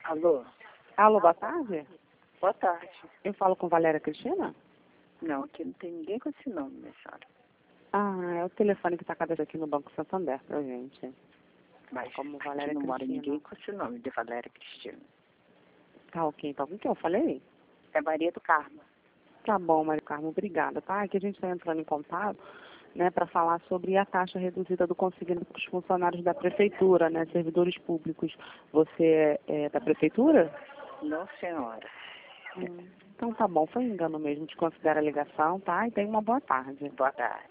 Alô? Alô, boa tarde. Boa tarde. Eu falo com Valéria Cristina? Não, aqui não tem ninguém com esse nome, minha senhora. Ah, é o telefone que está cadastro aqui no Banco Santander pra gente. Mas Como aqui Valéria não mora Cristina. ninguém com esse nome, de Valéria Cristina. Tá ok, então com quem eu falei? É Maria do Carmo. Tá bom, Maria Carmo, obrigada, tá? Aqui a gente está entrando em contato, né, para falar sobre a taxa reduzida do consignado para os funcionários da prefeitura, né, servidores públicos. Você é da prefeitura? Não, senhora. Então tá bom, foi engano mesmo, te considera a ligação, tá? E tenha uma boa tarde. Boa tarde.